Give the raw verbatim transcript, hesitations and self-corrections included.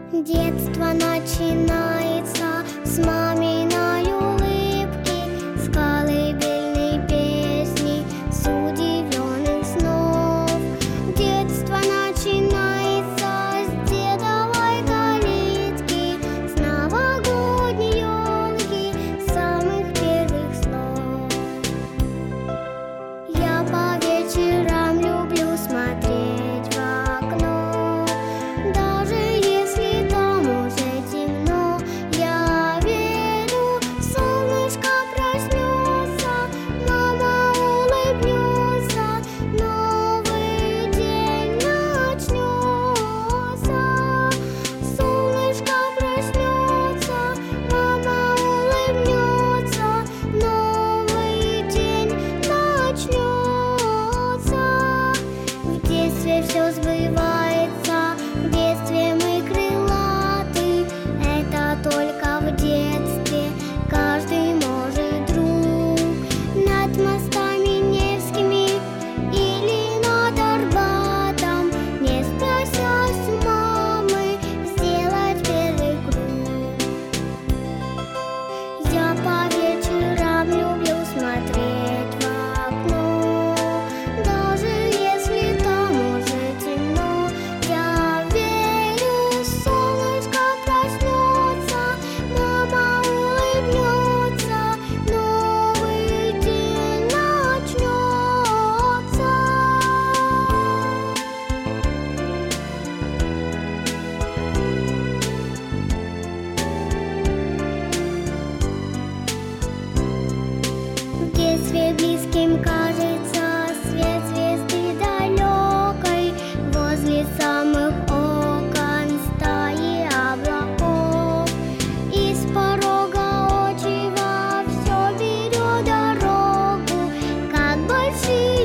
Детство начинается с маминой улыбки, с колыбельной песни, с удивленных снов. Детство начинается с дедовой калитки, с новогодней елки, с самых первых слов. Я по вечерам люблю смотреть в окно, даже если там уже темно. Я верю, солнышко проснется, мама улыбнется, новый день начнется. Солнышко проснется, мама улыбнется, новый день начнется. В детстве все сбывается, в детстве мы крылаты. Это только в детстве каждый может друг. Над мостами Невскими или над Арбатом, не спросясь у мамы, сделать первый круг. Я по вечерам люблю смотреть в окно, даже если там уже темно. Я верю, солнышко проснется, мама улыбнется, новый день начнется. В детстве близким кажется свет звезды далекой, возле самых окон стаи облаков. Из порога отчего все берет дорогу, как большие